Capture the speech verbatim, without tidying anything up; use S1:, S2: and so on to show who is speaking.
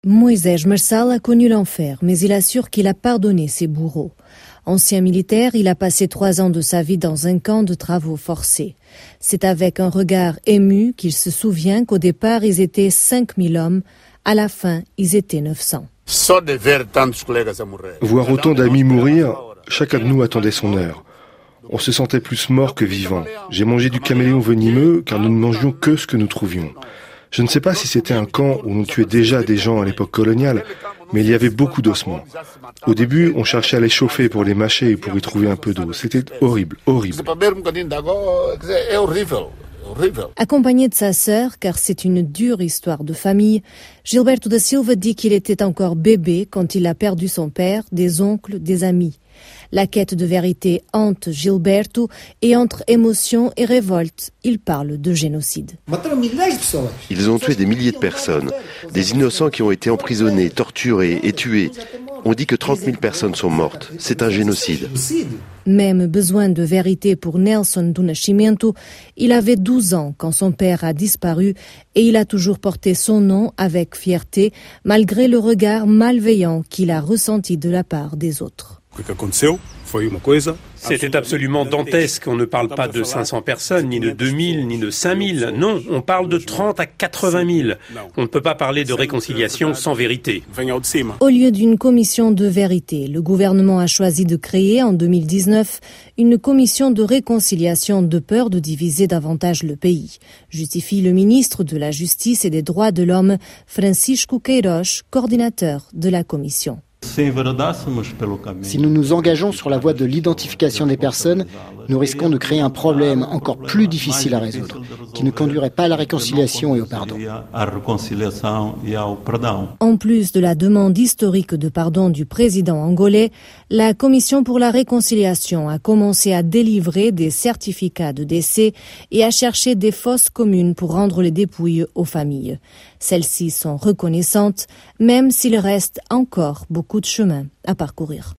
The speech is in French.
S1: Moisés Marçal a connu l'enfer, mais il assure qu'il a pardonné ses bourreaux. Ancien militaire, il a passé trois ans de sa vie dans un camp de travaux forcés. C'est avec un regard ému qu'il se souvient qu'au départ, ils étaient cinq mille hommes. À la fin, ils étaient neuf cents.
S2: Voir autant d'amis mourir, chacun de nous attendait son heure. On se sentait plus mort que vivant. J'ai mangé du caméléon venimeux car nous ne mangions que ce que nous trouvions. Je ne sais pas si c'était un camp où l'on tuait déjà des gens à l'époque coloniale, mais il y avait beaucoup d'ossements. Au début, on cherchait à les chauffer pour les mâcher et pour y trouver un peu d'eau. C'était horrible, horrible.
S1: Accompagné de sa sœur, car c'est une dure histoire de famille, Gilberto da Silva dit qu'il était encore bébé quand il a perdu son père, des oncles, des amis. La quête de vérité hante Gilberto et entre émotion et révolte, il parle de génocide.
S3: Ils ont tué des milliers de personnes, des innocents qui ont été emprisonnés, torturés et tués. On dit que trente mille personnes sont mortes. C'est un génocide.
S1: Même besoin de vérité pour Nelson do Nascimento. Il avait douze ans quand son père a disparu et il a toujours porté son nom avec fierté, malgré le regard malveillant qu'il a ressenti de la part des autres.
S4: C'était absolument dantesque. On ne parle pas de cinq cents personnes, ni de deux mille, ni de cinq mille. Non, on parle de trente à quatre-vingt mille. On ne peut pas parler de réconciliation sans vérité.
S1: Au lieu d'une commission de vérité, le gouvernement a choisi de créer en deux mille dix-neuf une commission de réconciliation de peur de diviser davantage le pays, justifie le ministre de la Justice et des Droits de l'Homme, Francisco Queiroz, coordinateur de la commission.
S5: Si nous nous engageons sur la voie de l'identification des personnes, nous risquons de créer un problème encore plus difficile à résoudre, qui ne conduirait pas à la réconciliation et au pardon.
S1: En plus de la demande historique de pardon du président angolais, la Commission pour la réconciliation a commencé à délivrer des certificats de décès et à chercher des fosses communes pour rendre les dépouilles aux familles. Celles-ci sont reconnaissantes, même s'il reste encore beaucoup de chemin à parcourir.